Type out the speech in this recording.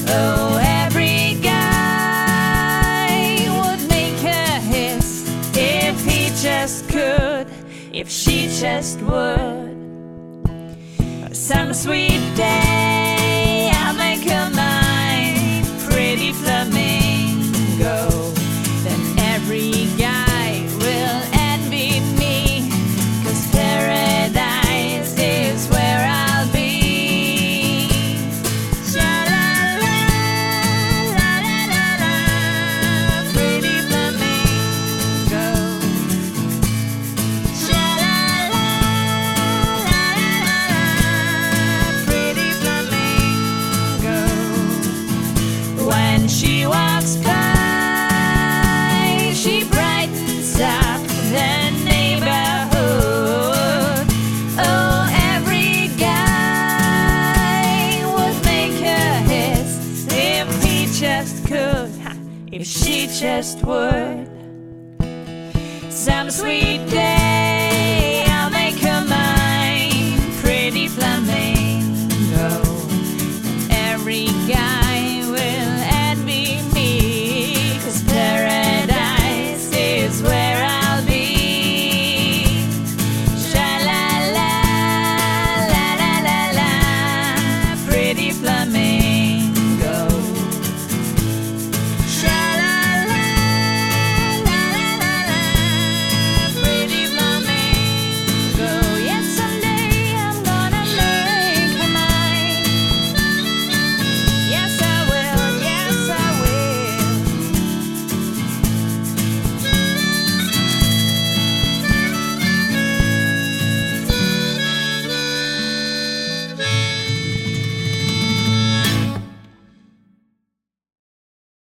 Oh, every guy would make her his if he just could, if she just would. Some sweet day I'll make her mine, pretty flamingo. Then every guy will envy me, 'cause paradise is where I'll be. Sha-la-la, la-la-la-la, pretty flamingo. Sha-la-la, la-la-la-la, pretty flamingo. When she walks by, she brightens up the neighborhood. Oh, every guy would make her his if he just could, if she just would. Some sweet